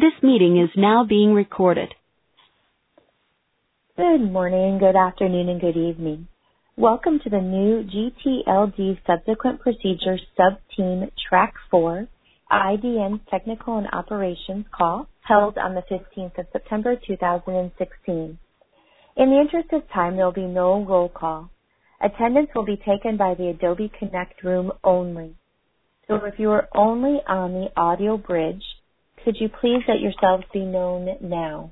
This meeting is now being recorded. Good morning, good afternoon, and good evening. Welcome to the new GTLD Subsequent Procedure Sub-Team Track 4 IDN Technical and Operations call held on the 15th of September 2016. In the interest of time, there will be no roll call. Attendance will be taken by the Adobe Connect room only. So if you are only on the audio bridge, could you please let yourselves be known now?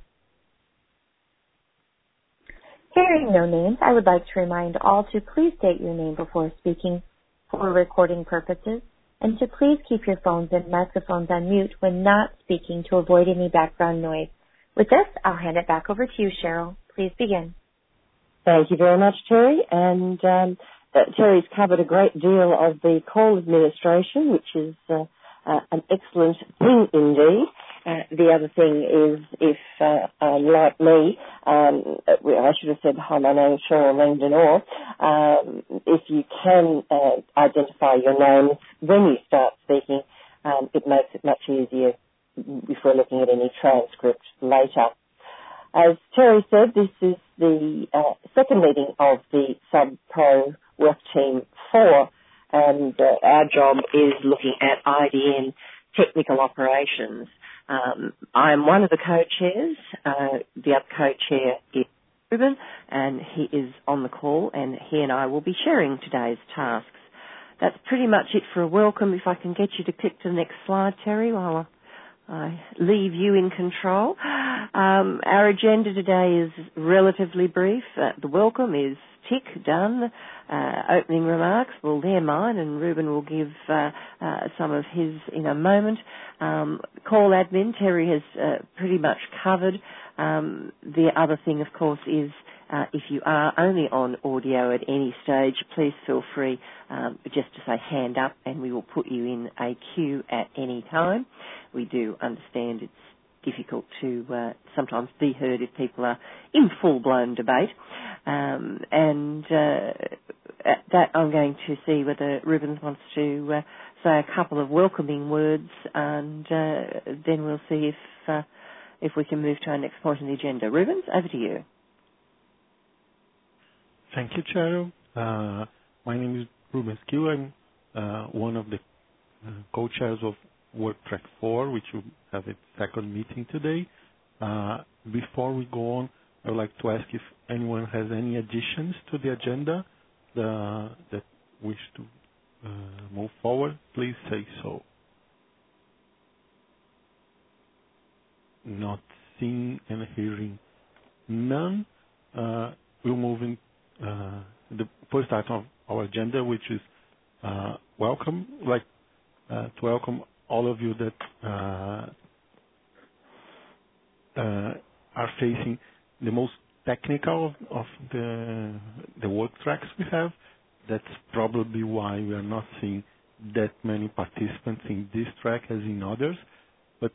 Hearing no names, I would like to remind all to please state your name before speaking for recording purposes, and to please keep your phones and microphones on mute when not speaking to avoid any background noise. With this, I'll hand it back over to you, Cheryl. Please begin. Thank you very much, Terry. And Terry's covered a great deal of the call administration, which is an excellent thing indeed. The other thing is, if, like me, I should have said, hi, my name is Cheryl Langdon Orr, if you can identify your name when you start speaking, it makes it much easier if we're looking at any transcript later. As Terry said, this is the second meeting of the Sub-Pro Work Team 4, and our job is looking at IDN technical operations. I am one of the co-chairs. The other co-chair is Ruben, and he is on the call, and he and I will be sharing today's tasks. That's pretty much it for a welcome. If I can get you to click to the next slide, Terry, while I leave you in control. Our agenda today is relatively brief. The welcome is tick, done. Opening remarks, well, they're mine, and Ruben will give some of his in a moment. Call admin, Terry has pretty much covered. The other thing, of course, is if you are only on audio at any stage, please feel free just to say hand up, and we will put you in a queue at any time. We do understand it's difficult to sometimes be heard if people are in full-blown debate. At that, I'm going to see whether Ruben wants to say a couple of welcoming words, and then we'll see if we can move to our next point on the agenda. Ruben, over to you. Thank you, Cheryl. My name is Ruben Skill. I'm one of the co-chairs of Work Track 4, which will have its second meeting today. Before we go on, I would like to ask if anyone has any additions to the agenda that wish to move forward. Please say so. Not seeing and hearing none. We'll move in the first item of our agenda, which is welcome. I'd like to welcome all of you that are facing the most technical of the work tracks we have. That's probably why we are not seeing that many participants in this track as in others. But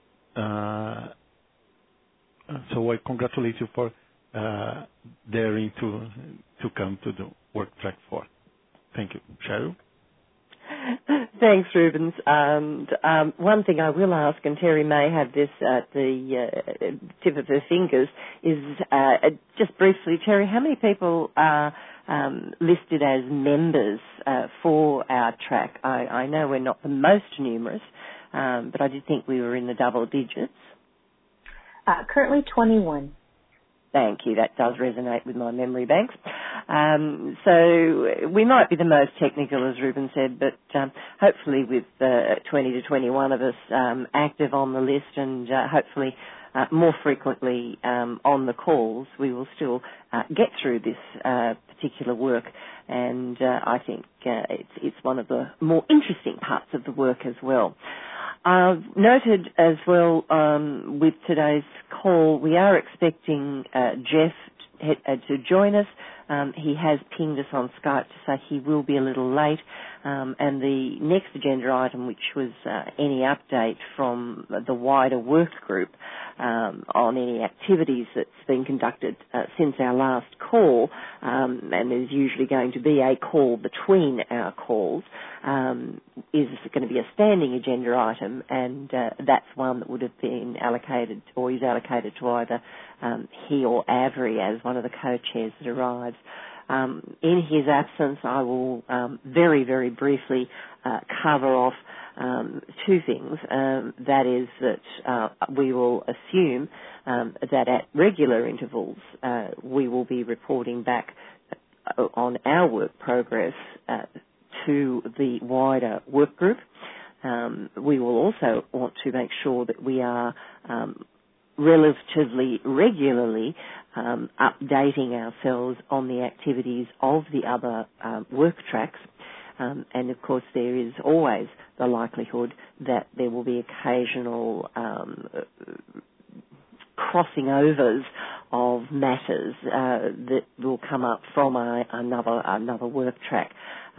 so I congratulate you for daring to come to the Work Track 4. Thank you. Cheryl? Thanks, Rubens. And one thing I will ask, and Terry may have this at the tip of her fingers, is just briefly, Terry, how many people are listed as members for our track? I know we're not the most numerous, but I did think we were in the double digits. Currently 21. Thank you. That does resonate with my memory banks. So we might be the most technical, as Ruben said, but hopefully with 20 to 21 of us active on the list and hopefully more frequently on the calls, we will still get through this particular work. And I think it's one of the more interesting parts of the work as well. I've noted as well with today's call, we are expecting Jeff to join us. He has pinged us on Skype to say he will be a little late. And the next agenda item, which was any update from the wider work group on any activities that's been conducted since our last call, and there's usually going to be a call between our calls, is going to be a standing agenda item, and that's one that would have been allocated or is allocated to either he or Avery as one of the co-chairs that arrives. In his absence, I will very, very briefly cover off two things. That is that we will assume that at regular intervals we will be reporting back on our work progress to the wider work group. We will also want to make sure that we are relatively regularly updating ourselves on the activities of the other work tracks. And of course there is always the likelihood that there will be occasional crossing overs of matters that will come up from another work track.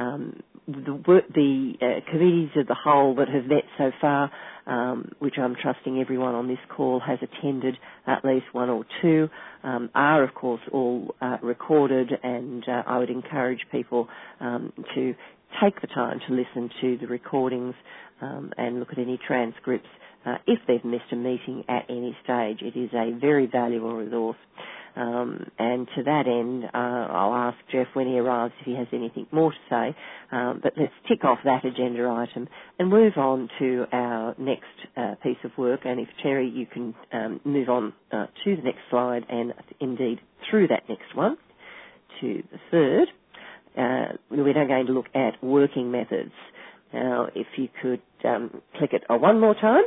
The committees of the whole that have met so far, which I'm trusting everyone on this call has attended at least one or two, are of course all recorded, and I would encourage people to take the time to listen to the recordings and look at any transcripts if they've missed a meeting at any stage. It is a very valuable resource. And to that end, I'll ask Jeff when he arrives if he has anything more to say. But let's tick off that agenda item and move on to our next piece of work. And if Terry, you can move on to the next slide and indeed through that next one to the third. We're now going to look at working methods. Now, if you could click it one more time.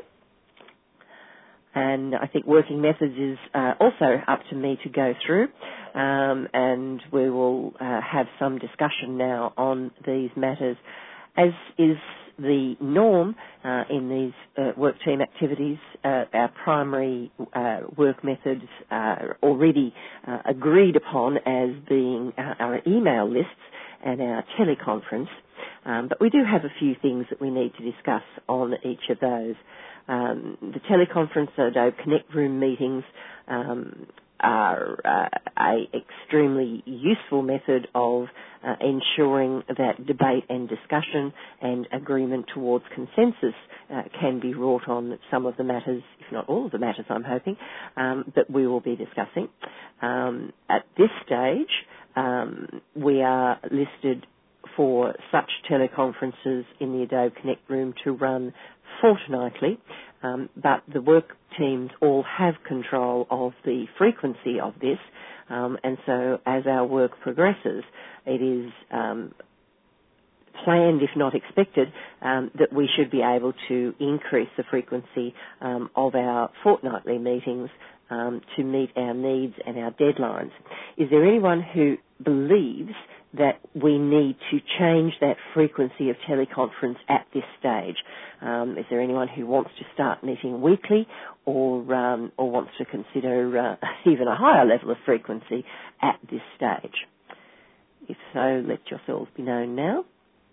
And I think working methods is also up to me to go through, and we will have some discussion now on these matters. As is the norm in these work team activities, our primary work methods are already agreed upon as being our email lists and our teleconference, but we do have a few things that we need to discuss on each of those. The teleconference, Adobe Connect Room meetings are a extremely useful method of ensuring that debate and discussion and agreement towards consensus can be wrought on some of the matters, if not all of the matters I'm hoping, that we will be discussing. At this stage, we are listed for such teleconferences in the Adobe Connect Room to run fortnightly, but the work teams all have control of the frequency of this, and so as our work progresses, it is planned, if not expected, that we should be able to increase the frequency of our fortnightly meetings to meet our needs and our deadlines. Is there anyone who believes that we need to change that frequency of teleconference at this stage? Is there anyone who wants to start meeting weekly or wants to consider even a higher level of frequency at this stage? If so, let yourselves be known now.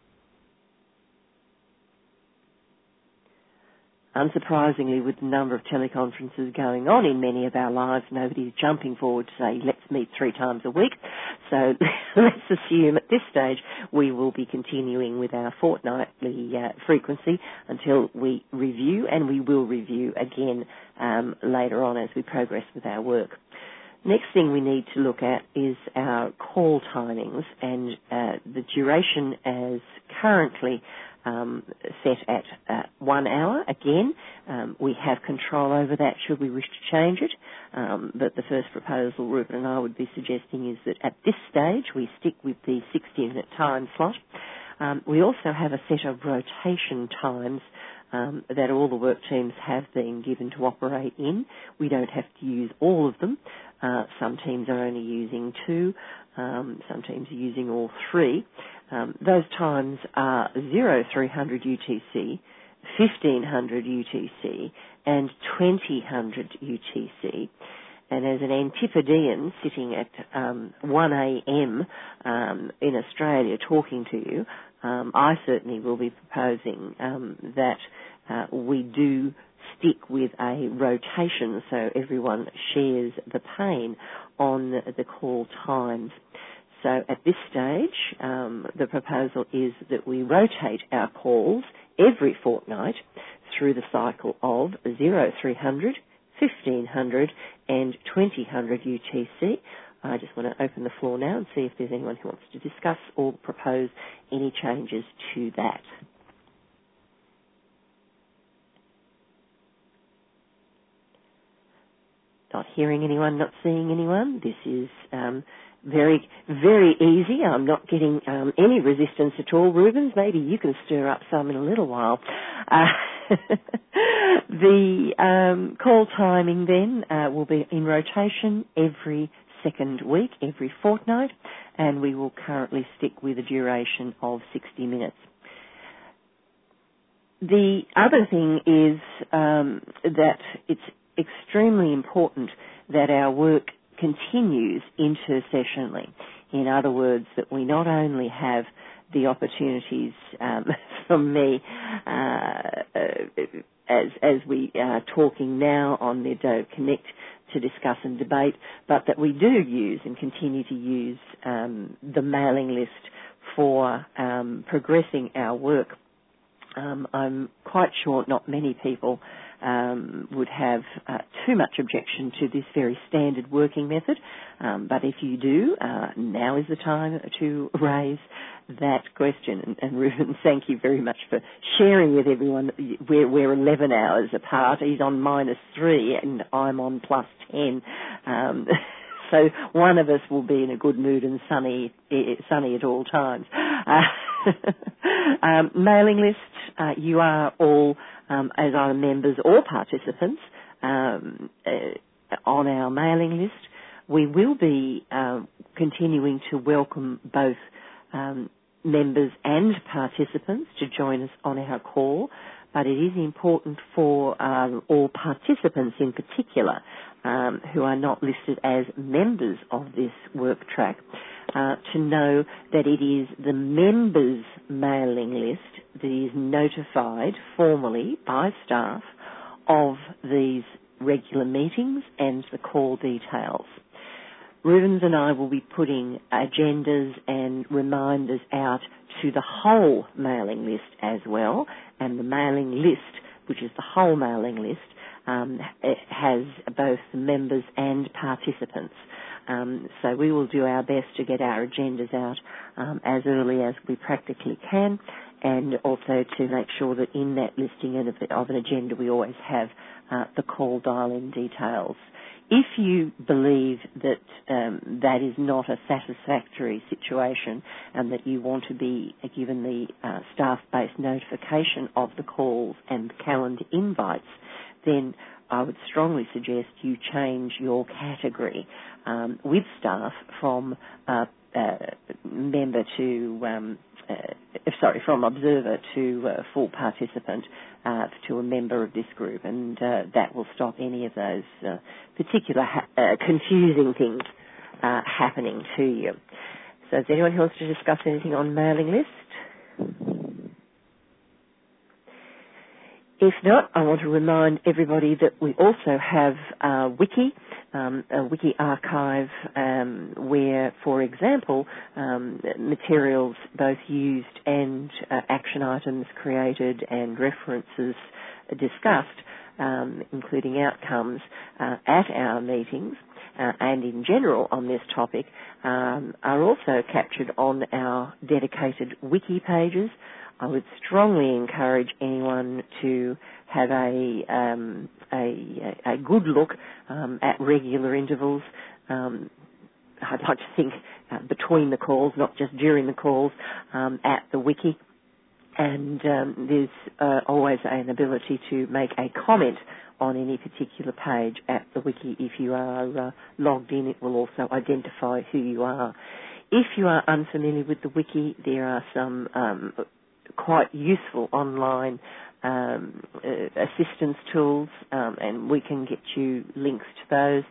Unsurprisingly, with the number of teleconferences going on in many of our lives, nobody's jumping forward to say, let's meet 3 times a week. So let's assume at this stage we will be continuing with our fortnightly frequency until we review, and we will review again later on as we progress with our work. Next thing we need to look at is our call timings, and the duration as currently set at 1 hour. Again, we have control over that should we wish to change it, but the first proposal Rupert and I would be suggesting is that at this stage we stick with the 60-minute time slot. We also have a set of rotation times that all the work teams have been given to operate in. We don't have to use all of them. Some teams are only using 2, some teams are using all 3. Those times are 0300 UTC, 1500 UTC, and 2000 UTC. And as an Antipodean sitting at 1 a.m. In Australia talking to you, I certainly will be proposing that we do stick with a rotation so everyone shares the pain on the call times. So at this stage, the proposal is that we rotate our calls every fortnight through the cycle of 0300, 1500 and 2000 UTC. I just want to open the floor now and see if there's anyone who wants to discuss or propose any changes to that. Not hearing anyone, not seeing anyone. This is very, very easy. I'm not getting any resistance at all. Rubens, maybe you can stir up some in a little while. The call timing then will be in rotation every second week, every fortnight, and we will currently stick with a duration of 60 minutes. The other thing is that it's extremely important that our work continues intersessionally. In other words, that we not only have the opportunities from me as we are talking now on the Adobe Connect to discuss and debate, but that we do use and continue to use the mailing list for progressing our work. I'm quite sure not many people would have too much objection to this very standard working method, but if you do, now is the time to raise that question. And Reuben, thank you very much for sharing with everyone. We're 11 hours apart. He's on -3 and I'm on +10. So one of us will be in a good mood and sunny at all times. Mailing list, you are all, as either members or participants, on our mailing list. We will be continuing to welcome both members and participants to join us on our call, but it is important for all participants in particular who are not listed as members of this work track to know that it is the members' mailing list that is notified formally by staff of these regular meetings and the call details. Rubens and I will be putting agendas and reminders out to the whole mailing list as well, and the mailing list, which is the whole mailing list, it has both the members and participants. So we will do our best to get our agendas out as early as we practically can, and also to make sure that in that listing of an agenda we always have the call dial-in details. If you believe that that is not a satisfactory situation and that you want to be given the staff-based notification of the calls and calendar invites, then I would strongly suggest you change your category with staff from member to from observer to full participant to a member of this group, and that will stop any of those particular confusing things happening to you. So is there anyone who wants to discuss anything on mailing list? If not, I want to remind everybody that we also have a wiki archive where, for example, materials both used and action items created and references discussed, including outcomes at our meetings and in general on this topic, are also captured on our dedicated wiki pages. I would strongly encourage anyone to have a good look at regular intervals. I'd like to think between the calls, not just during the calls, at the wiki. And there's always an ability to make a comment on any particular page at the wiki. If you are logged in, it will also identify who you are. If you are unfamiliar with the wiki, there are some quite useful online assistance tools, and we can get you links to those.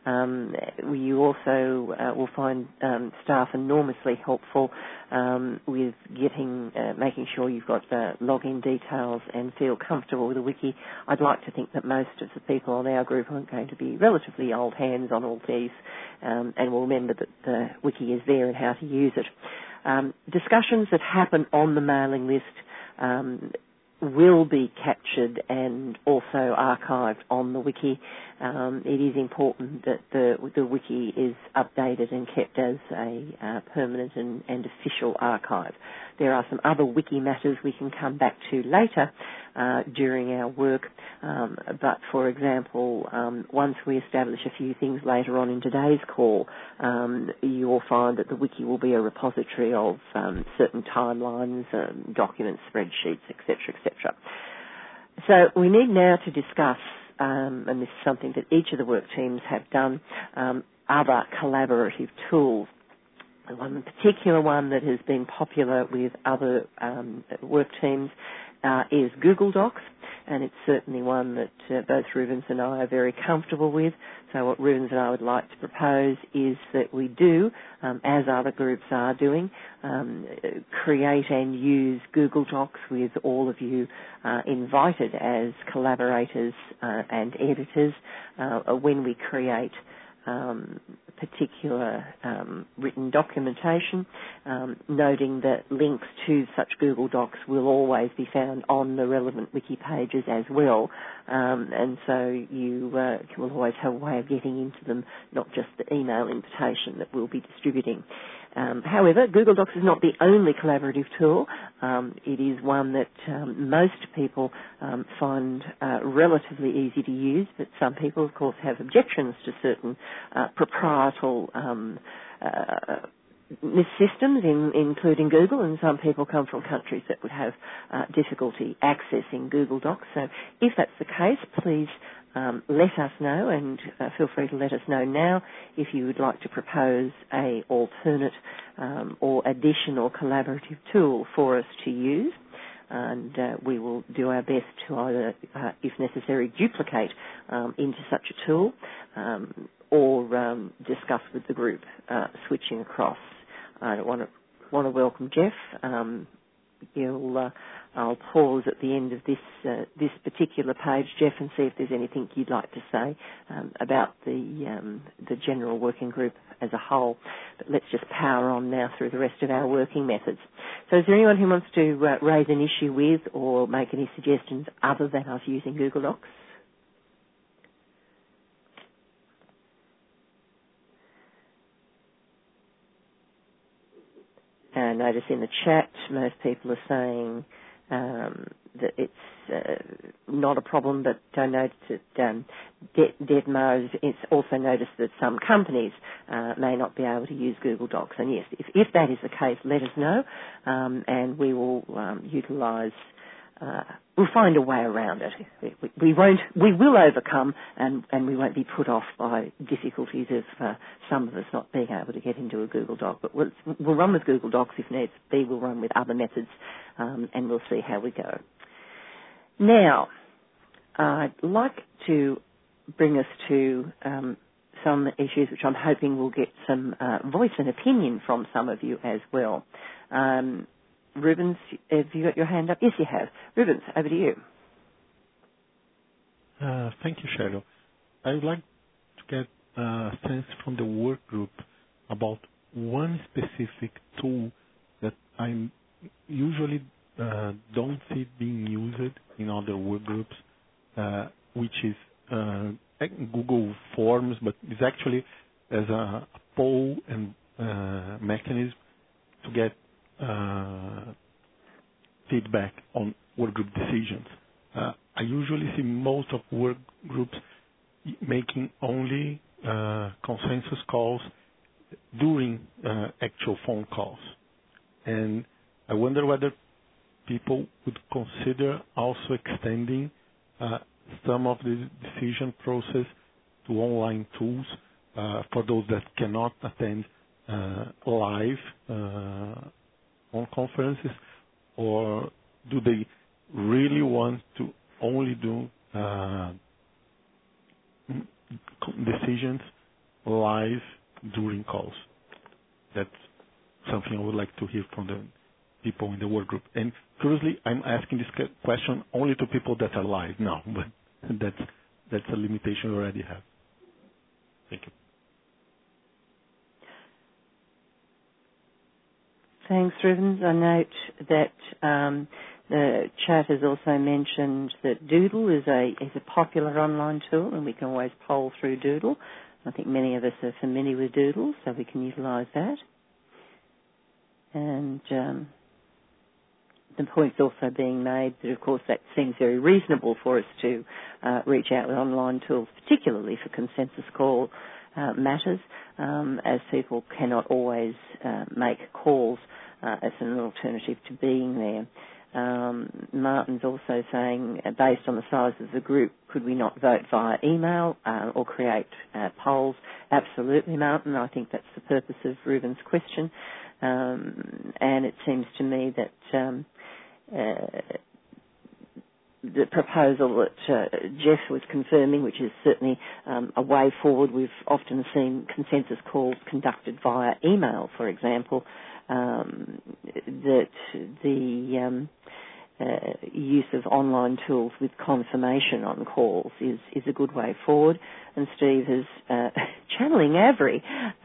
You also will find staff enormously helpful with making sure you've got login details and feel comfortable with the wiki. I'd like to think that most of the people on our group are going to be relatively old hands on all these, and will remember that the wiki is there and how to use it. Discussions that happen on the mailing list will be captured and also archived on the wiki. It is important that the wiki is updated and kept as a permanent and official archive. There are some other wiki matters we can come back to later during our work, but for example, once we establish a few things later on in today's call, you will find that the wiki will be a repository of certain timelines, documents, spreadsheets, etc., etc. So we need now to discuss, and this is something that each of the work teams have done, other collaborative tools. One particular one that has been popular with other work teams is Google Docs, and it's certainly one that both Rubens and I are very comfortable with. So what Rubens and I would like to propose is that we do, as other groups are doing, create and use Google Docs with all of you invited as collaborators and editors when we create particular written documentation, noting that links to such Google Docs will always be found on the relevant wiki pages as well, and so you will always have a way of getting into them, not just the email invitation that we'll be distributing. However, Google Docs is not the only collaborative tool. It is one that most people find relatively easy to use, but some people, of course, have objections to certain proprietorial systems, including Google, and some people come from countries that would have difficulty accessing Google Docs. So if that's the case, please let us know, and feel free to let us know now if you would like to propose a alternate or additional collaborative tool for us to use. And we will do our best to either, if necessary, duplicate into such a tool or discuss with the group switching across. I want to welcome Jeff. I'll pause at the end of this particular page, Jeff, and see if there's anything you'd like to say about the general working group as a whole. But let's just power on now through the rest of our working methods. So is there anyone who wants to raise an issue with or make any suggestions other than us using Google Docs? And notice in the chat, most people are saying that it's not a problem, but I noticed that Detmar it's also noticed that some companies may not be able to use Google Docs. And yes, if that is the case, let us know, and we will utilise. We'll find a way around it. We will overcome, and we won't be put off by difficulties of some of us not being able to get into a Google Doc. But we'll run with Google Docs if needs be. We'll run with other methods, and we'll see how we go. Now, I'd like to bring us to some issues which I'm hoping will get some voice and opinion from some of you as well. Rubens, have you got your hand up? Yes, you have. Rubens, over to you. Thank you, Cheryl. I would like to get a sense from the work group about one specific tool that I usually don't see being used in other work groups, which is Google Forms, but it's actually as a poll and mechanism to get feedback on work group decisions. I usually see most of work groups making only consensus calls during actual phone calls. And I wonder whether people would consider also extending some of the decision process to online tools for those that cannot attend live on conferences, or do they really want to only do decisions live during calls. That's something I would like to hear from the people in the work group. And curiously, I'm asking this question only to people that are live now, but that's a limitation we already have. Thank you. Thanks, Rubens. I note that the chat has also mentioned that Doodle is a popular online tool, and we can always poll through Doodle. I think many of us are familiar with Doodle, so we can utilise that. And the point's also being made that, of course, that seems very reasonable for us to reach out with online tools, particularly for consensus call matters, as people cannot always make calls as an alternative to being there. Martin's also saying, based on the size of the group, could we not vote via email or create polls? Absolutely, Martin. I think that's the purpose of Ruben's question. And it seems to me that the proposal that Jeff was confirming, which is certainly a way forward. We've often seen consensus calls conducted via email, for example, that the use of online tools with confirmation on calls is a good way forward. And Steve is channeling Avery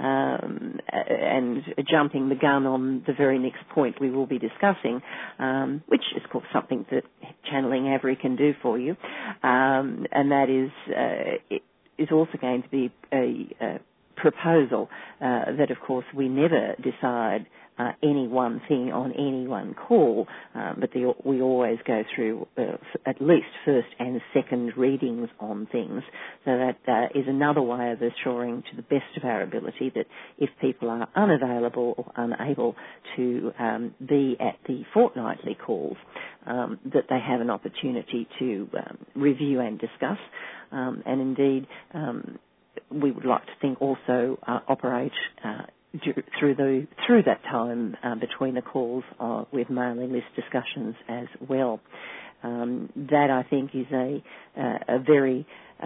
and jumping the gun on the very next point we will be discussing, which is, of course, something that channeling Avery can do for you. And that is also going to be a proposal that, of course, we never decide any one thing on any one call, but we always go through at least first and second readings on things. So that is another way of assuring to the best of our ability that if people are unavailable or unable to be at the fortnightly calls, that they have an opportunity to review and discuss. And indeed, we would like to think also operate through that time between the calls with mailing list discussions as well. That, I think, is a very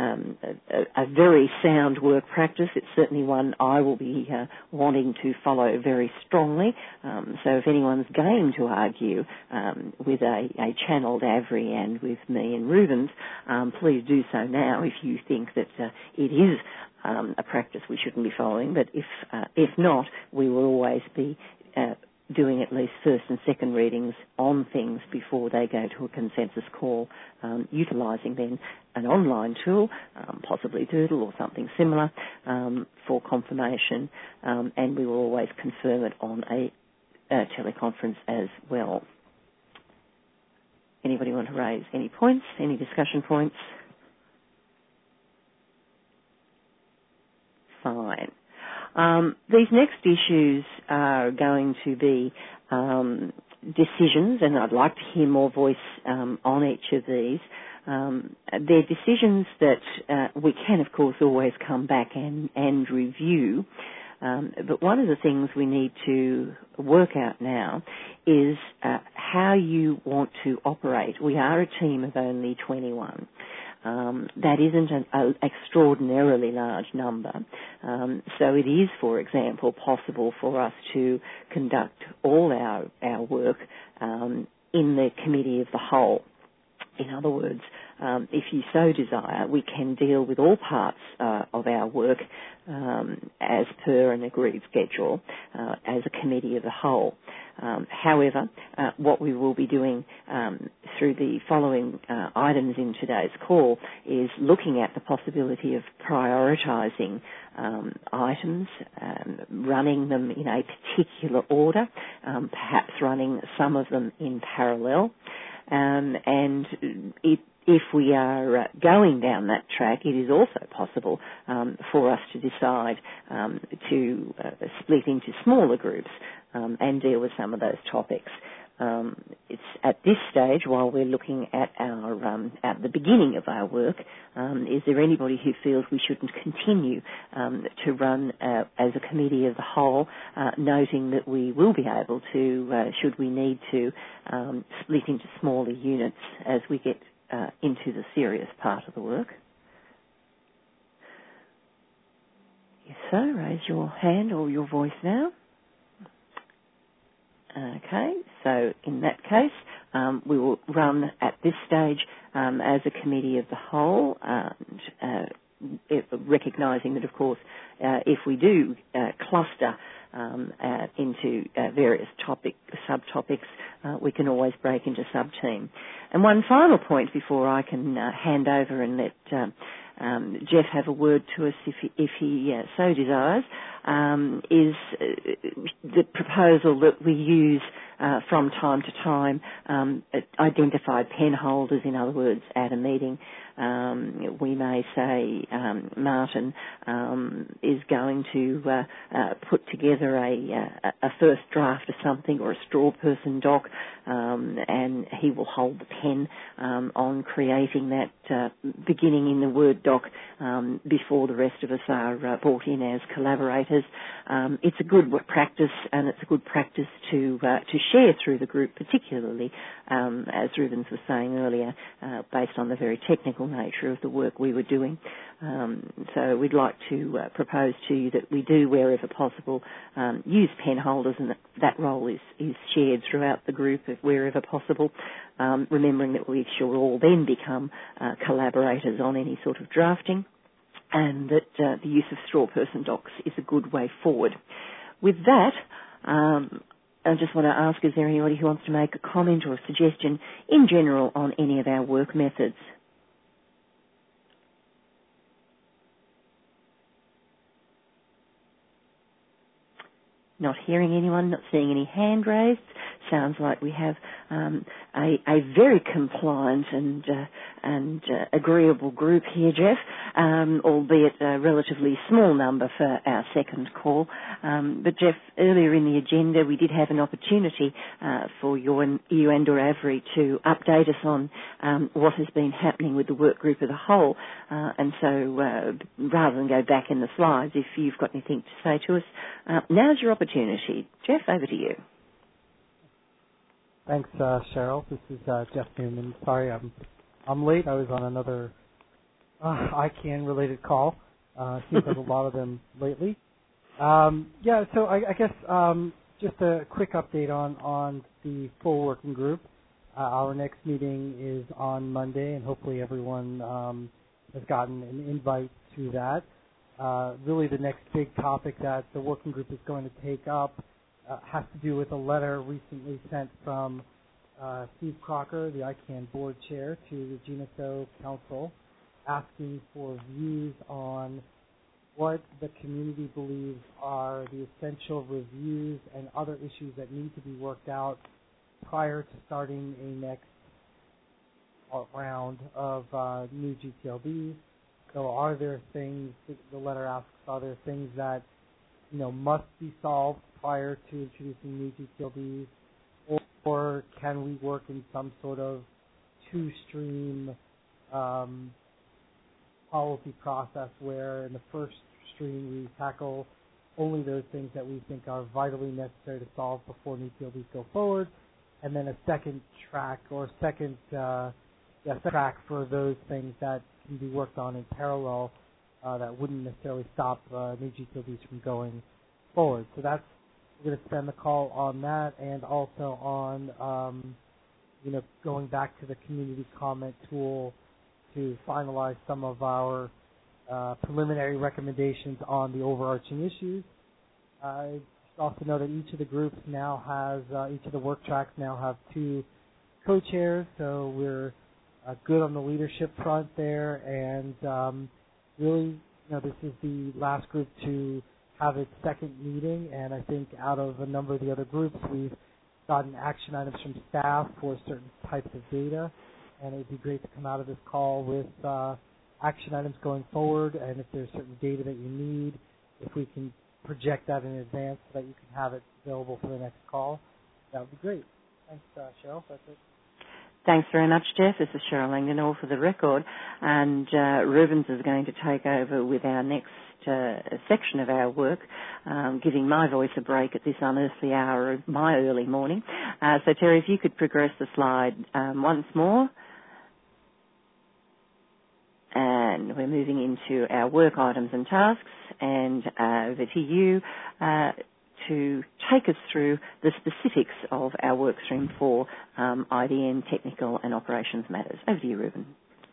sound work practice. It's certainly one I will be wanting to follow very strongly. So if anyone's game to argue with a channelled Avery and with me and Rubens, please do so now if you think that it is a practice we shouldn't be following. But if not, we will always be doing at least first and second readings on things before they go to a consensus call, utilising then an online tool, possibly Doodle or something similar, for confirmation, and we will always confirm it on a teleconference as well. Anybody want to raise any points, any discussion points? Fine. These next issues are going to be decisions, and I'd like to hear more voice on each of these. They're decisions that we can, of course, always come back and review. But one of the things we need to work out now is how you want to operate. We are a team of only 21. That isn't an extraordinarily large number. So it is, for example, possible for us to conduct all our work in the committee of the whole. In other words, if you so desire, we can deal with all parts of our work as per an agreed schedule as a committee of the whole. However, what we will be doing through the following items in today's call is looking at the possibility of prioritising items, running them in a particular order, perhaps running some of them in parallel. And if we are going down that track, it is also possible for us to decide to split into smaller groups and deal with some of those topics. It's at this stage, while we're looking at our at the beginning of our work, is there anybody who feels we shouldn't continue to run as a committee of the whole, noting that we will be able to, should we need to, split into smaller units as we get into the serious part of the work? If so, raise your hand or your voice now. Okay, so in that case, we will run at this stage as a committee of the whole, recognising that, of course, if we do cluster into various subtopics, we can always break into sub-team. And one final point before I can hand over and let Jeff have a word to us if he so desires, is the proposal that we use from time to time identified pen holders. In other words, at a meeting, we may say Martin is going to put together a first draft of something or a straw person doc, and he will hold the pen on creating that beginning in the Word doc before the rest of us are brought in as collaborators. It's a good practice, and it's a good practice to share through the group, particularly, as Rubens was saying earlier, based on the very technical nature of the work we were doing. So we'd like to propose to you that we do, wherever possible, use pen holders, and that role is shared throughout the group wherever possible, remembering that we shall all then become collaborators on any sort of drafting, and that the use of straw person docs is a good way forward. With that, I just want to ask, is there anybody who wants to make a comment or a suggestion in general on any of our work methods? Not hearing anyone, not seeing any hand raised. Sounds like we have a very compliant and agreeable group here, Jeff, albeit a relatively small number for our second call. But Jeff, earlier in the agenda we did have an opportunity for you and or Avery to update us on what has been happening with the work group as a whole. And so rather than go back in the slides, if you've got anything to say to us, now's your opportunity. Jeff, over to you. Thanks, Cheryl. This is Jeff Newman. Sorry, I'm late. I was on another ICANN-related call. Seems like a lot of them lately. So I guess just a quick update on the full working group. Our next meeting is on Monday, and hopefully everyone has gotten an invite to that. Really, the next big topic that the working group is going to take up has to do with a letter recently sent from Steve Crocker, the ICANN board chair, to the GNSO Council, asking for views on what the community believes are the essential reviews and other issues that need to be worked out prior to starting a next round of new GTLDs. So are there things, the letter asks, are there things that must be solved prior to introducing new GTLDs, or can we work in some sort of two-stream policy process where in the first stream we tackle only those things that we think are vitally necessary to solve before new GTLDs go forward, and then a second track or second track for those things that can be worked on in parallel that wouldn't necessarily stop new GTLDs from going forward. So that's, we're going to spend the call on that, and also on going back to the community comment tool to finalize some of our preliminary recommendations on the overarching issues. I also know that each of the groups now has, each of the work tracks now have 2 co-chairs, so we're good on the leadership front there, and really, this is the last group to have its second meeting, and I think out of a number of the other groups, we've gotten action items from staff for certain types of data, and it would be great to come out of this call with action items going forward, and if there's certain data that you need, if we can project that in advance so that you can have it available for the next call, that would be great. Thanks. Cheryl, that's it. Thanks very much, Jeff. This is Cheryl Langdon, all for the record. And Rubens is going to take over with our next section of our work, giving my voice a break at this unearthly hour of my early morning. So, Terry, if you could progress the slide once more. And we're moving into our work items and tasks, and over to you to take us through the specifics of our workstream for IDN technical and operations matters. Over to you, Ruben.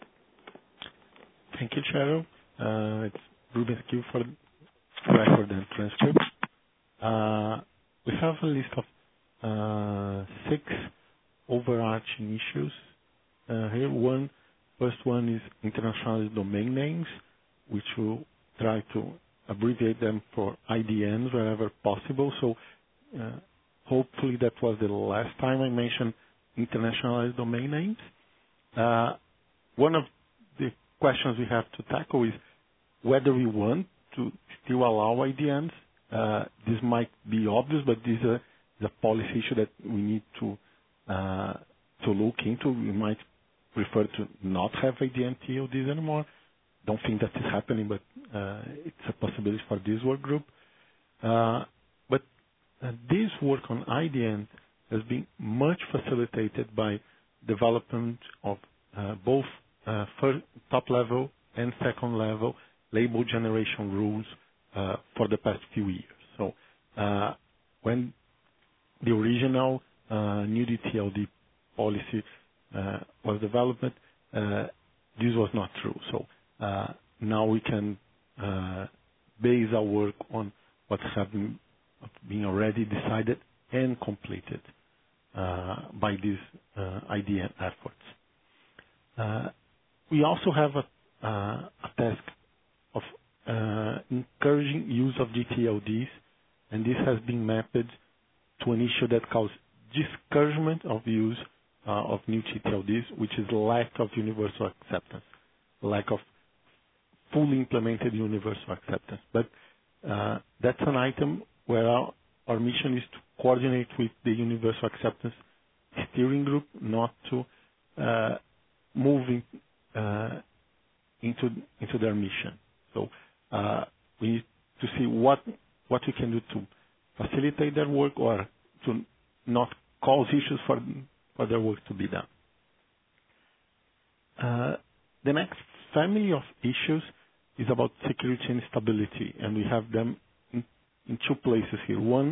Thank you, Cheryl. It's Ruben Skill for record and transcript. We have a list of 6 overarching issues here. First one is international domain names, which we'll try to abbreviate them for IDNs wherever possible. So hopefully that was the last time I mentioned internationalized domain names. One of the questions we have to tackle is whether we want to still allow IDNs. This might be obvious, but this is a policy issue that we need to look into. We might prefer to not have IDN TLDs anymore. Don't think that is happening, but it's a possibility for this work group. But this work on IDN has been much facilitated by development of both first, top level and second level label generation rules for the past few years. So when the original NuDTLD policy was developed, this was not true. So now we can base our work on what has been already decided and completed by these IDN efforts. We also have a task of encouraging use of GTLDs, and this has been mapped to an issue that calls discouragement of use of new GTLDs, which is lack of universal acceptance, lack of fully implemented universal acceptance. But that's an item where our mission is to coordinate with the universal acceptance steering group, not to move into their mission. So we need to see what we can do to facilitate their work or to not cause issues for their work to be done. The next family of issues is about security and stability, and we have them in 2 places here. One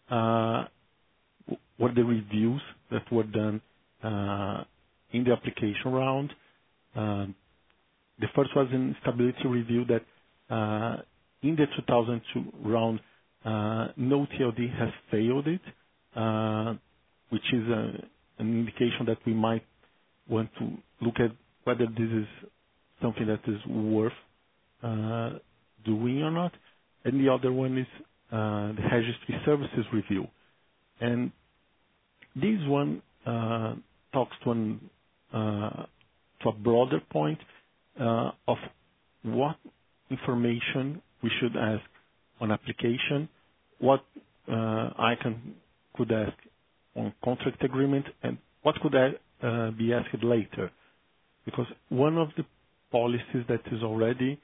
were the reviews that were done in the application round. The first was an stability review that in the 2002 round, no TLD has failed it, which is an indication that we might want to look at whether this is something that is worth doing or not. And the other one is the registry services review. And this one talks to a broader point of what information we should ask on application, what ICANN could ask on contract agreement, and what could be asked later. Because one of the policies that is already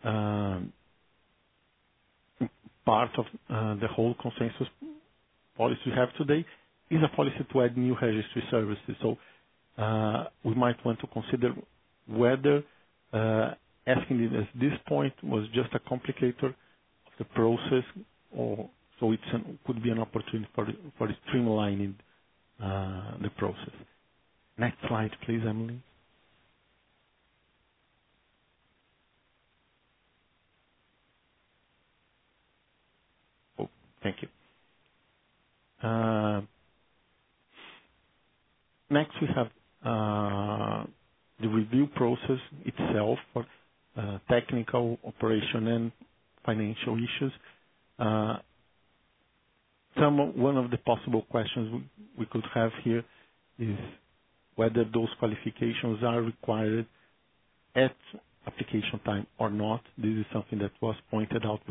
part of the whole consensus policy we have today is a policy to add new registry services. So we might want to consider whether asking it at this point was just a complicator of the process, or so it could be an opportunity for streamlining the process. Next slide, please, Emily. Oh, thank you. Next, we have the review process itself for technical, operation, and financial issues. One of the possible questions we could have here is whether those qualifications are required at application time or not. This is something that was pointed out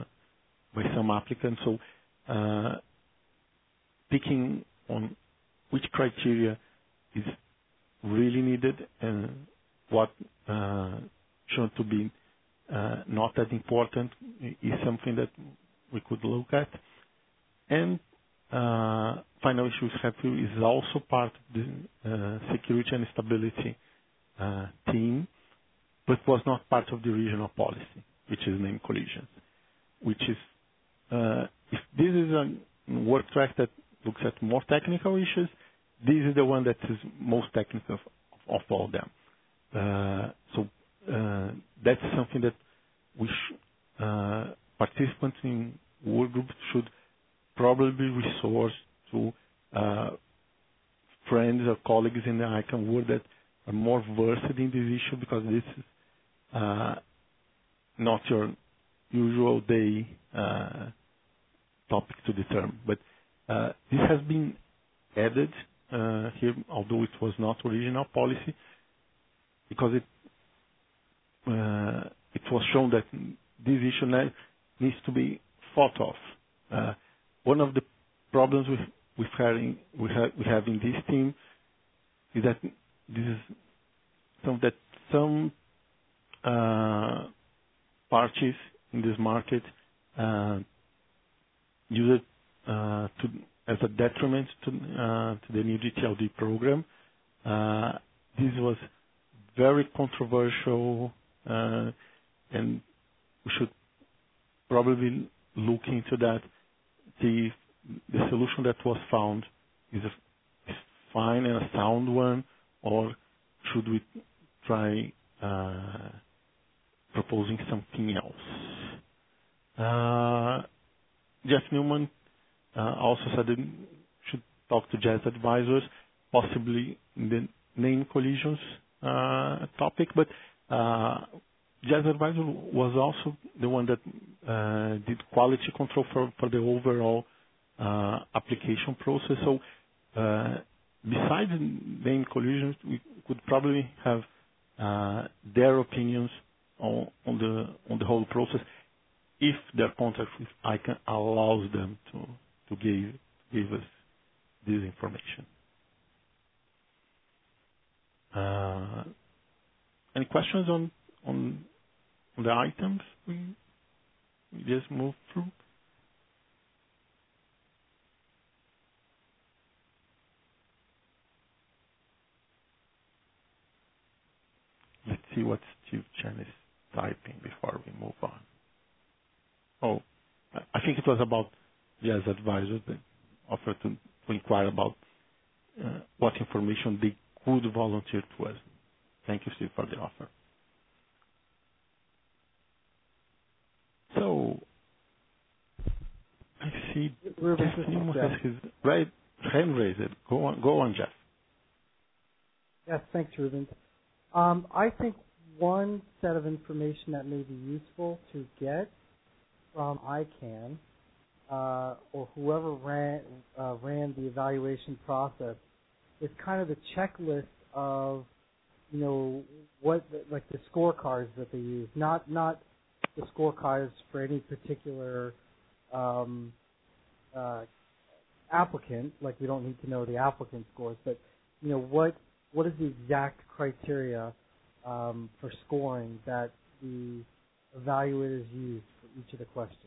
by some applicants. So picking on which criteria is really needed and what should to be not that important is something that we could look at. And final issues review is also part of the security and stability team, but was not part of the regional policy, which is named collisions, which is, if this is a work track that looks at more technical issues, this is the one that is most technical of all them. So that's something that we participants in work groups should probably resource to friends or colleagues in the ICANN world that are more versed in this issue, because this is not your usual day topic to determine. But this has been added here, although it was not original policy, because it was shown that this issue needs to be thought of. One of the problems we have in this team is that this is some parties in this market use it as a detriment to the new GTLD program. This was very controversial, and we should probably look into that. The solution that was found is fine and a sound one, or should we try proposing something else? Jeff Newman also said that we should talk to jazz advisors, possibly in the name collisions topic, but jazz advisor was also the one that did quality control for the overall application process. So besides name collisions, we could probably have their opinions on the whole process, if their contract with ICANN allows them to give us this information. Any questions on the items we just moved through? Let's see what Steve Chen is typing before we move on. Oh, I think it was about Jazz advisors that offered to inquire about what information they could volunteer to us. Thank you, Steve, for the offer. So, I see Jeff Newman has his hand raised. Go on, Jeff. Yes, thanks, Ruben. I think one set of information that may be useful to get from ICANN or whoever ran the evaluation process is kind of the checklist of, what like the scorecards that they use, not the scorecards for any particular applicant. Like, we don't need to know the applicant scores, but what is the exact criteria for scoring that the evaluators used for each of the questions?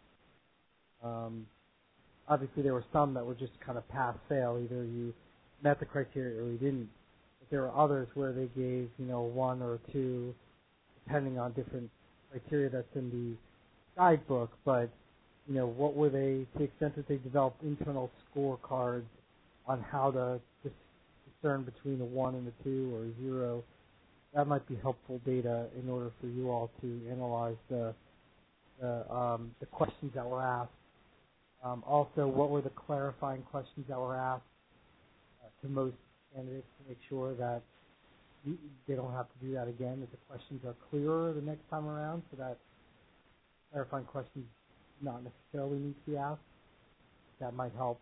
Obviously, there were some that were just kind of pass-fail. Either you met the criteria or you didn't. But there were others where they gave, 1 or 2, depending on different criteria that's in the guidebook. But, what were they, to the extent that they developed internal scorecards on how to discern between a 1 and a 2 or a 0, that might be helpful data in order for you all to analyze the questions that were asked. Also, what were the clarifying questions that were asked to most candidates to make sure that they don't have to do that again, that the questions are clearer the next time around, so that clarifying questions not necessarily need to be asked. That might help.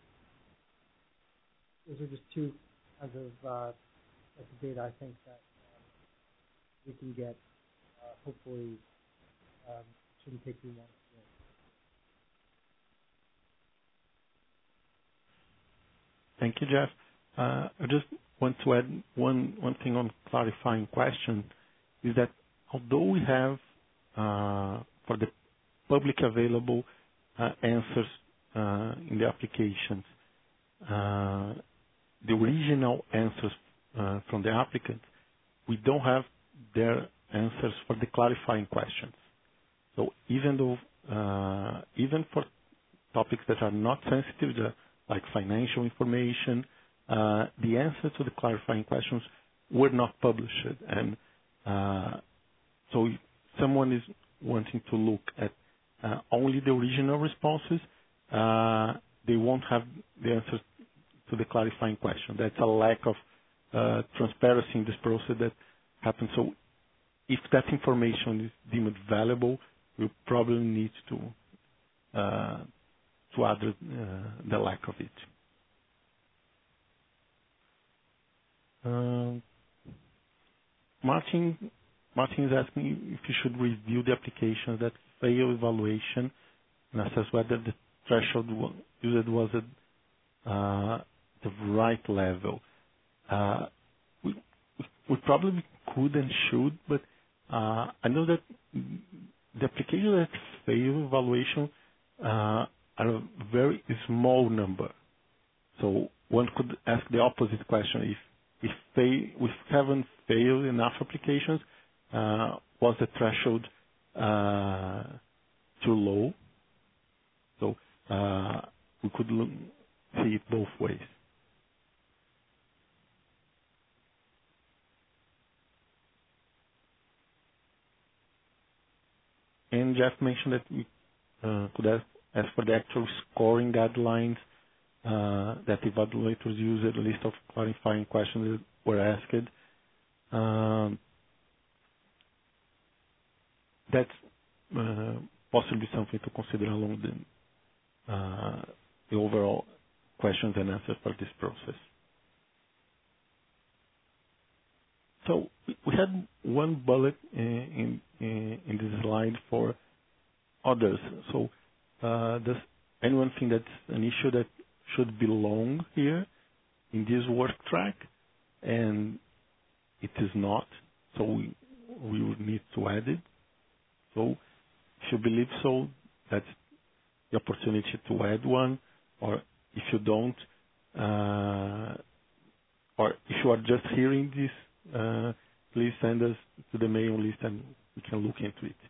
Those are just two kinds of data I think that we can get. Hopefully, shouldn't take too long. Thank you, Jeff. I just want to add one thing on clarifying question, is that although we have for the public available answers in the applications, the original answers from the applicant, we don't have their answers for the clarifying questions. So even though, even for topics that are not sensitive, like financial information, the answers to the clarifying questions were not published. And so if someone is wanting to look at only the original responses, they won't have the answers to the clarifying question. That's a lack of transparency in this process that happens. So if that information is deemed valuable, we'll probably need to address the lack of it. Martin is asking if you should review the applications that fail evaluation and assess whether the threshold used was at the right level. We probably could and should, but I know that the applications that fail evaluation are a very small number. So one could ask the opposite question: if we haven't failed enough applications, was the threshold too low? So we could see it both ways. And Jeff mentioned that we could ask for the actual scoring guidelines that evaluators use, a list of clarifying questions that were asked. That's possibly something to consider along the overall questions and answers for this process. So we had one bullet in this slide for others. So does anyone think that's an issue that should belong here in this work track? And it is not, so we would need to add it. So if you believe so, that's the opportunity to add one, or if you don't, or if you are just hearing this, please send us to the mail list and we can look into it.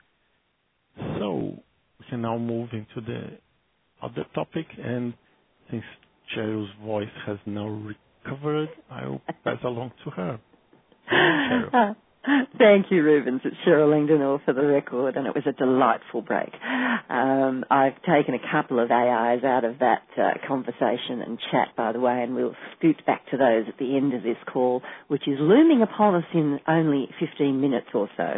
So we can now move into the other topic, and since Cheryl's voice has now recovered, I will pass along to her. Cheryl. Thank you, Rubens. It's Cheryl Langdonell for the record, and it was a delightful break. I've taken a couple of AIs out of that conversation and chat, by the way, and we'll scoot back to those at the end of this call, which is looming upon us in only 15 minutes or so,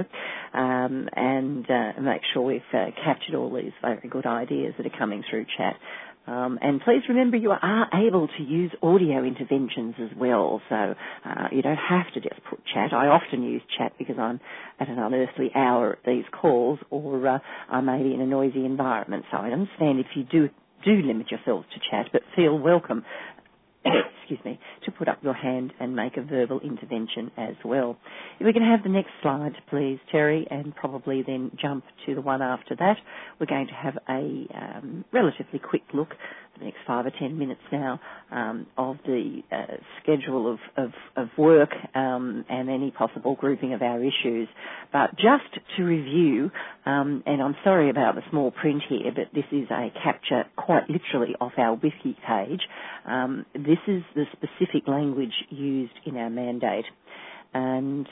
and make sure we've captured all these very good ideas that are coming through chat. And please remember, you are able to use audio interventions as well, so you don't have to just put chat. I often use chat because I'm at an unearthly hour at these calls, or I may be in a noisy environment. So I understand if you do limit yourselves to chat, but feel welcome, excuse me, to put up your hand and make a verbal intervention as well. If we can have the next slide, please, Terry, and probably then jump to the one after that. We're going to have a relatively quick look, the next 5 or 10 minutes now, of the schedule of work and any possible grouping of our issues. But just to review, and I'm sorry about the small print here, but this is a capture quite literally off our wiki page. This is the specific language used in our mandate. And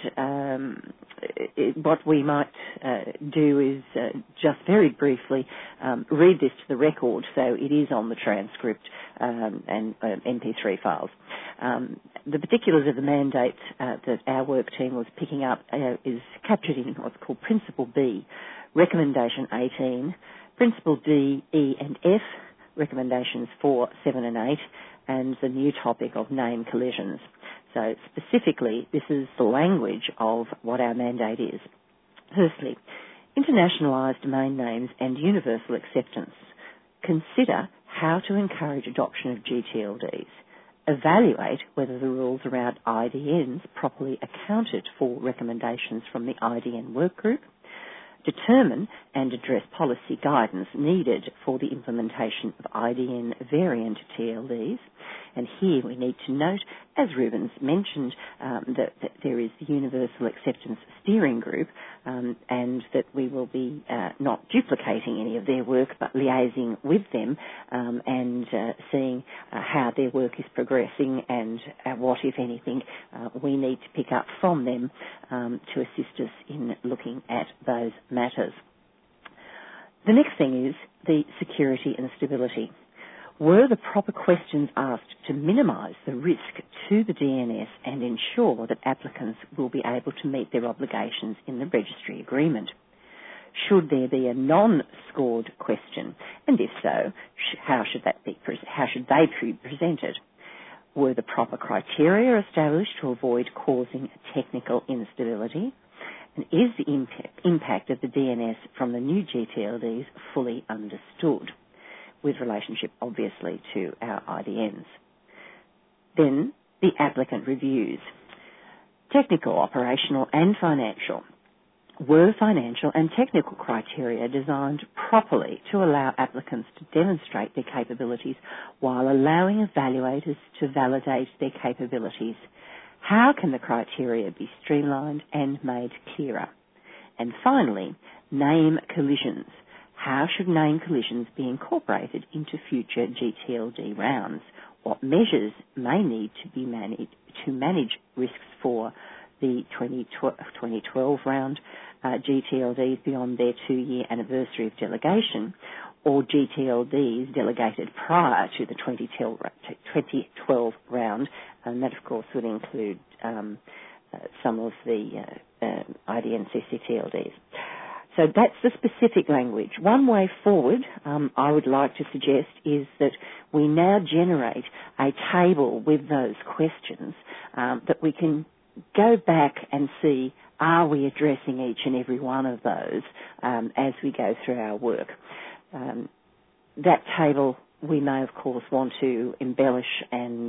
what we might do is just very briefly read this to the record, so it is on the transcript and MP3 files. The particulars of the mandate that our work team was picking up is captured in what's called Principle B, Recommendation 18, Principle D, E and F, Recommendations 4, 7 and 8, and the new topic of name collisions. So specifically, this is the language of what our mandate is. Firstly, internationalised domain names and universal acceptance. Consider how to encourage adoption of GTLDs. evaluate whether the rules around IDNs properly accounted for recommendations from the IDN work group, determine and address policy guidance needed for the implementation of IDN variant TLDs. And here we need to note, as Rubens mentioned, that there is the Universal Acceptance Steering Group, and that we will be not duplicating any of their work, but liaising with them and seeing how their work is progressing and what, if anything, we need to pick up from them to assist us in looking at those matters. The next thing is the security and stability. Were the proper questions asked to minimise the risk to the DNS and ensure that applicants will be able to meet their obligations in the registry agreement? Should there be a non-scored question, and if so, how should they be presented? Were the proper criteria established to avoid causing technical instability? And is the impact of the DNS from the new GTLDs fully understood, with relationship, obviously, to our IDNs? Then, the applicant reviews. Technical, operational and financial. Were financial and technical criteria designed properly to allow applicants to demonstrate their capabilities while allowing evaluators to validate their capabilities? How can the criteria be streamlined and made clearer? And finally, name collisions. How should name collisions be incorporated into future GTLD rounds? What measures may need to be manage risks for the 2012 round GTLDs beyond their 2-year anniversary of delegation, or GTLDs delegated prior to the 2012 round, and that of course would include some of the IDN CCTLDs. So that's the specific language. One way forward, I would like to suggest, is that we now generate a table with those questions that we can go back and see, are we addressing each and every one of those as we go through our work. That table we may, of course, want to embellish and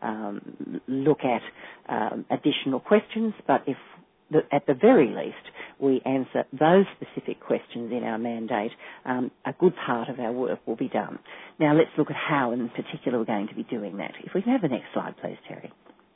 look at additional questions, but if at the very least we answer those specific questions in our mandate, a good part of our work will be done. Now let's look at how in particular we're going to be doing that. If we can have the next slide, please, Terry.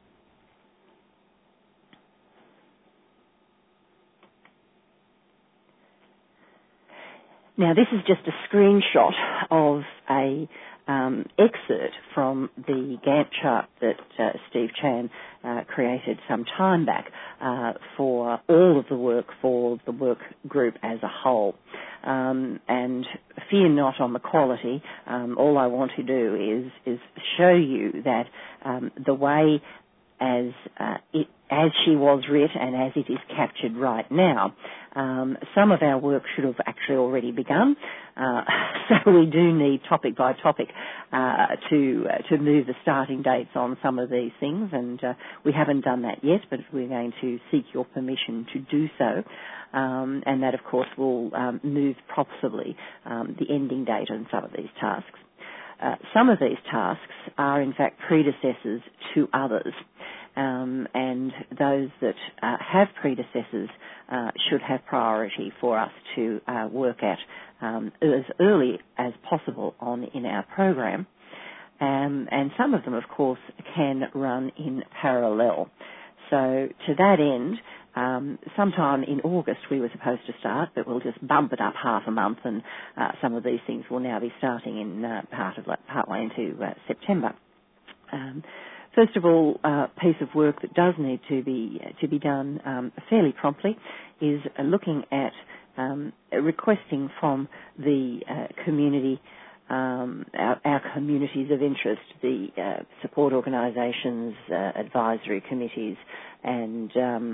Now this is just a screenshot of a excerpt from the Gantt chart that Steve Chan created some time back for all of the work for the work group as a whole. And fear not on the quality. All I want to do is show you that the way as she was writ and as it is captured right now, some of our work should have actually already begun. So we do need topic by topic to move the starting dates on some of these things, and we haven't done that yet, but we're going to seek your permission to do so. And that, of course, will move possibly the ending date on some of these tasks. Some of these tasks are, in fact, predecessors to others. And those that have predecessors should have priority for us to work at as early as possible on in our program. And some of them, of course, can run in parallel. So to that end, sometime in August we were supposed to start, but we'll just bump it up half a month, and some of these things will now be starting in partway into September. First of all, a piece of work that does need to be done fairly promptly is looking at requesting from the community, our communities of interest, the support organisations, advisory committees, and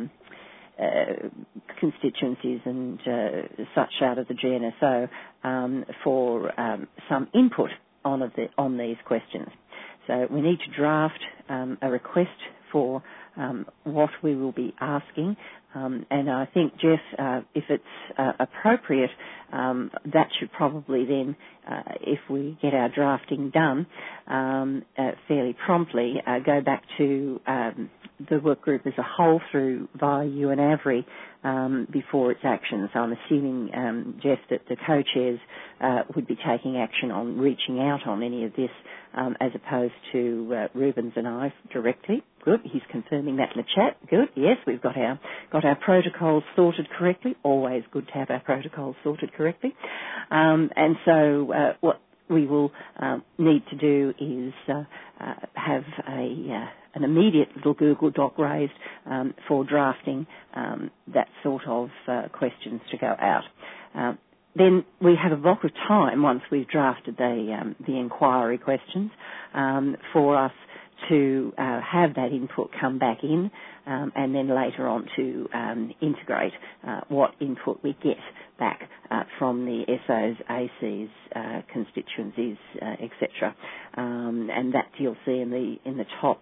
constituencies and such out of the GNSO for some input on these questions. So we need to draft a request for what we will be asking And I think, Jeff, if it's appropriate, that should probably then, if we get our drafting done fairly promptly, go back to the work group as a whole through via you and Avery before its action. So I'm assuming, Jeff, that the co-chairs would be taking action on reaching out on any of this as opposed to Rubens and I directly. Good. He's confirming that in the chat. Good. Yes, we've got our protocols sorted correctly. Always good to have our protocols sorted correctly. And so what we will need to do is have an immediate little Google Doc raised for drafting that sort of questions to go out. Then we have a block of time once we've drafted the inquiry questions for us to have that input come back in and then later on to integrate what input we get back from the SOs, ACs, constituencies, etc. And that you'll see in the top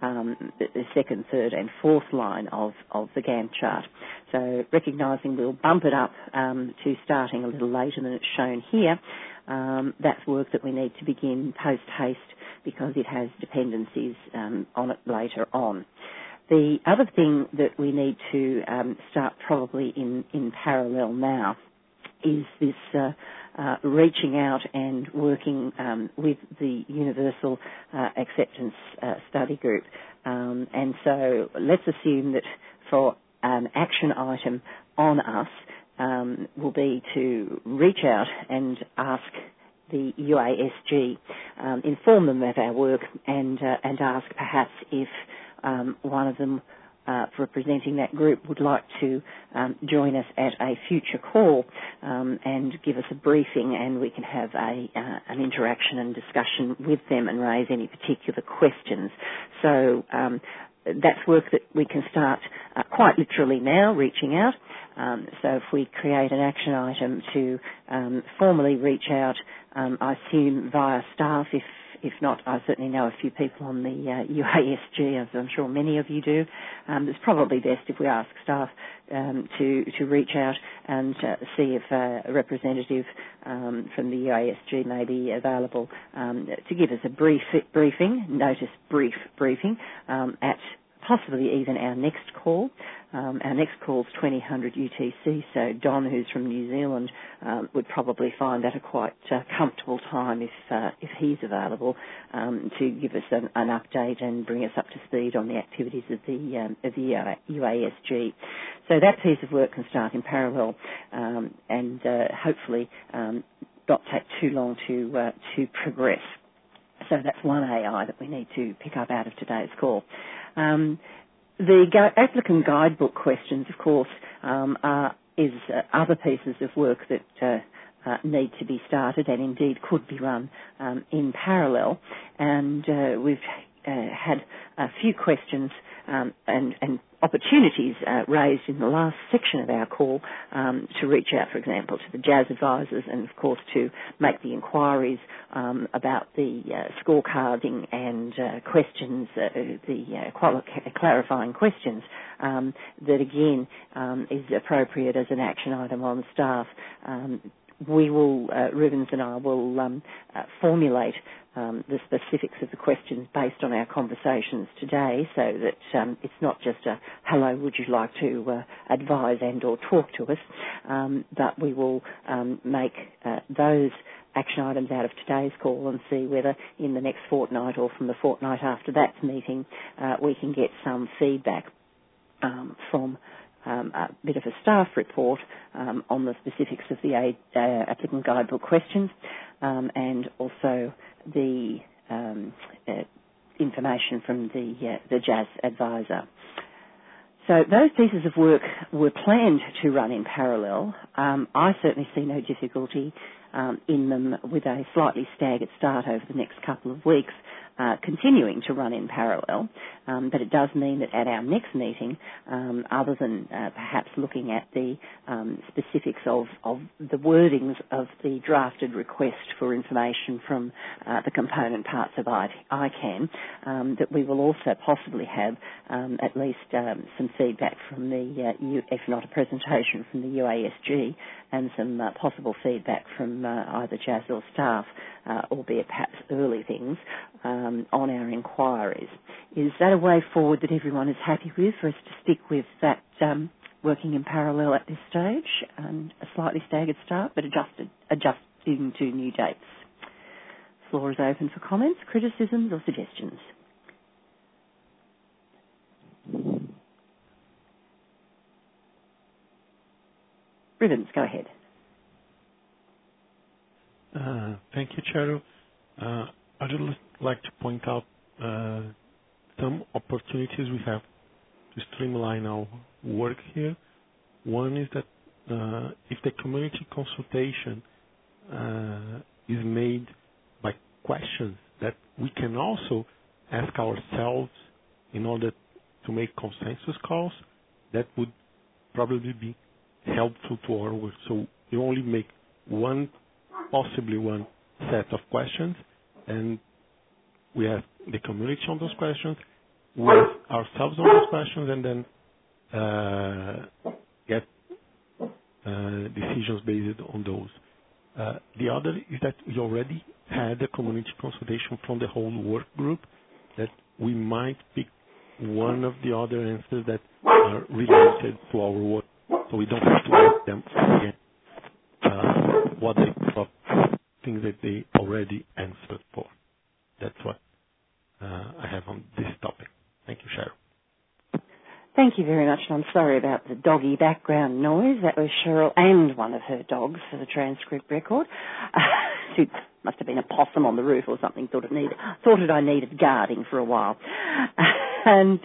the second, third and fourth line of the Gantt chart. So recognising we'll bump it up to starting a little later than it's shown here, that's work that we need to begin post-haste because it has dependencies on it later on. The other thing that we need to start probably in parallel now is this reaching out and working with the Universal Acceptance Study Group. And so let's assume that for an action item on us will be to reach out and ask the UASG, inform them of our work and ask perhaps if one of them representing that group would like to join us at a future call and give us a briefing, and we can have an interaction and discussion with them and raise any particular questions. So that's work that we can start quite literally now, reaching out. So if we create an action item to formally reach out, I assume via staff, if not, I certainly know a few people on the UASG, as I'm sure many of you do. It's probably best if we ask staff to reach out and see if a representative from the UASG may be available to give us a briefing, notice brief briefing, at possibly even our next call. Our next call is 2000 UTC, so Don, who's from New Zealand, would probably find that a quite comfortable time if he's available to give us an update and bring us up to speed on the activities of the UASG. So that piece of work can start in parallel and hopefully not take too long to progress. So that's one AI that we need to pick up out of today's call. The applicant guidebook questions, of course, is other pieces of work that need to be started and indeed could be run in parallel. And we've had a few questions and opportunities raised in the last section of our call to reach out, for example, to the JAS advisors and, of course, to make the inquiries about the scorecarding and questions, the clarifying questions that, again, is appropriate as an action item on staff. We will, Rubens and I will formulate the specifics of the questions based on our conversations today, so that it's not just a hello, would you like to advise and or talk to us, but we will make those action items out of today's call and see whether in the next fortnight or from the fortnight after that meeting we can get some feedback from a bit of a staff report on the specifics of the applicant guidebook questions and also the information from the JAS advisor. So those pieces of work were planned to run in parallel. I certainly see no difficulty in them with a slightly staggered start over the next couple of weeks. continuing to run in parallel, but it does mean that at our next meeting, other than perhaps looking at the specifics of the wordings of the drafted request for information from the component parts of ICANN, that we will also possibly have at least some feedback from the, if not a presentation from the UASG, and some possible feedback from either Jazz or staff, albeit perhaps early things, on our inquiries. Is that a way forward that everyone is happy with, for us to stick with that working in parallel at this stage, and a slightly staggered start, but adjusting to new dates? Floor is open for comments, criticisms or suggestions. Ribbons, go ahead. Thank you, Cheryl. I'd just like to point out some opportunities we have to streamline our work here. One is that if the community consultation is made by questions that we can also ask ourselves in order to make consensus calls, that would probably be helpful to our work. So you only make possibly one set of questions, and we ask the community on those questions, we ask ourselves on those questions, and then get decisions based on those. The other is that we already had a community consultation from the whole work group, that we might pick one of the other answers that are related to our work, so we don't have to ask them again what things that they already answered for. That's what I have on this topic. Thank you, Cheryl. Thank you very much, and I'm sorry about the doggy background noise. That was Cheryl and one of her dogs for the transcript record. It must have been a possum on the roof or something. Thought I needed guarding for a while. And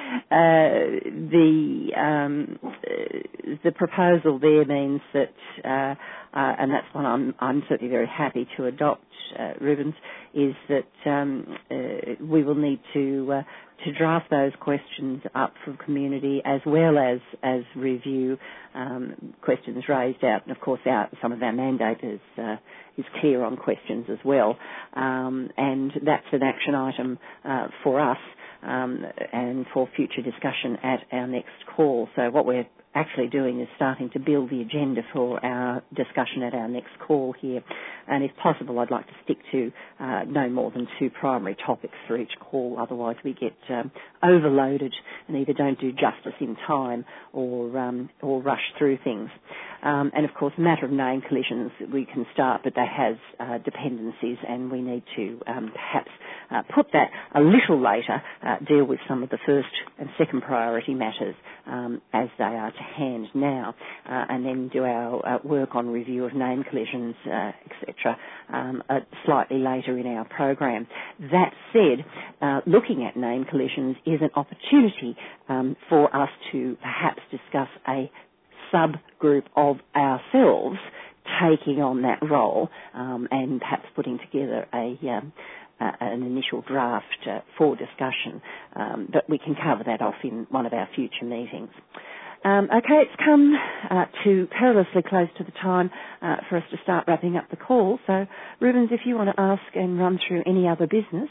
the proposal there means that, and that's one I'm certainly very happy to adopt, Ribbons, is that we will need to draft those questions up from community, as well as review questions raised out. And of course, some of our mandate is clear on questions as well, and that's an action item for us. And for future discussion at our next call. So what we're actually doing is starting to build the agenda for our discussion at our next call here. And if possible, I'd like to stick to no more than 2 primary topics for each call. Otherwise, we get overloaded and either don't do justice in time or rush through things. And of course, the matter of name collisions, we can start, but that has dependencies, and we need to perhaps put that a little later, deal with some of the first and second priority matters as they are to hand now, and then do our work on review of name collisions, etc., slightly later in our program. That said, looking at name collisions is an opportunity for us to perhaps discuss a subgroup of ourselves taking on that role, and perhaps putting together an initial draft for discussion. But we can cover that off in one of our future meetings. Okay, it's come to perilously close to the time for us to start wrapping up the call. So, Rubens, if you want to ask and run through any other business,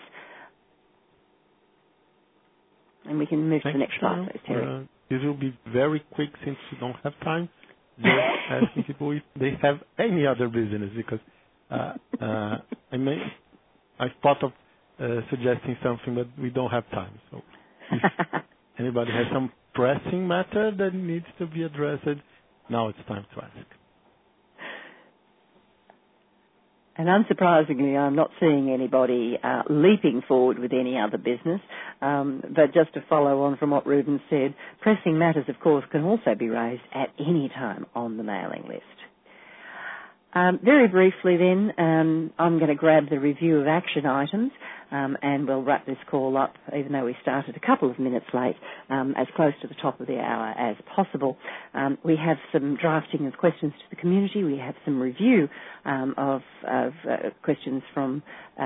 and we can move to the next slide, please, Terry. This will be very quick since we don't have time. Just asking people if they have any other business, because I thought of suggesting something, but we don't have time. So if anybody has some pressing matter that needs to be addressed, now it's time to ask. And unsurprisingly, I'm not seeing anybody leaping forward with any other business. But just to follow on from what Ruben said, pressing matters, of course, can also be raised at any time on the mailing list. Very briefly then, I'm going to grab the review of action items. and we'll wrap this call up, even though we started a couple of minutes late, as close to the top of the hour as possible. We have some drafting of questions to the community. We have some review of questions from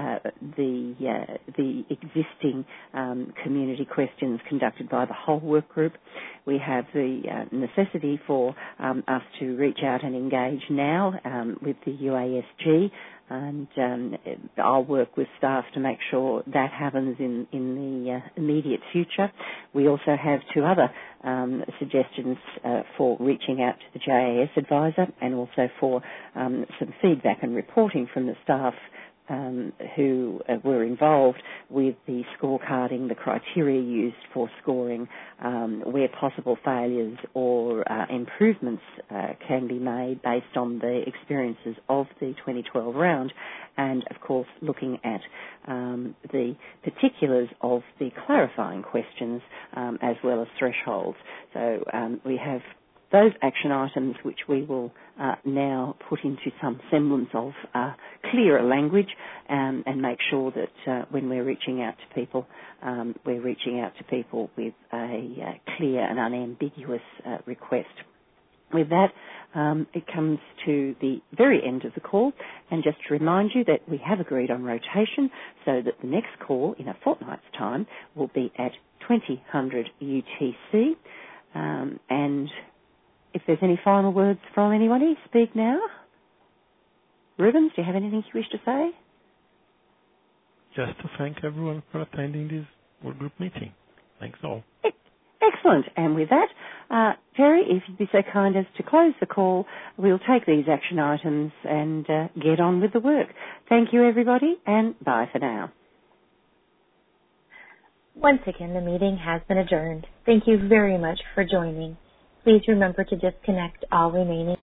the existing community questions conducted by the whole work group. We have the necessity for us to reach out and engage now with the UASG, and I'll work with staff to make sure that happens in the immediate future. We also have two other suggestions for reaching out to the JAS advisor, and also for some feedback and reporting from the staff who were involved with the scorecarding, the criteria used for scoring, where possible failures or improvements can be made based on the experiences of the 2012 round, and of course looking at the particulars of the clarifying questions as well as thresholds. So we have those action items which we will now put into some semblance of clearer language, and make sure that when we're reaching out to people, we're reaching out to people with a clear and unambiguous request. With that, it comes to the very end of the call, and just to remind you that we have agreed on rotation, so that the next call in a fortnight's time will be at 2000 UTC, and if there's any final words from anybody, speak now. Rubens, do you have anything you wish to say? Just to thank everyone for attending this work group meeting. Thanks all. Excellent. And with that, Terry, if you'd be so kind as to close the call, we'll take these action items and get on with the work. Thank you, everybody, and bye for now. Once again, the meeting has been adjourned. Thank you very much for joining. Please remember to disconnect all remaining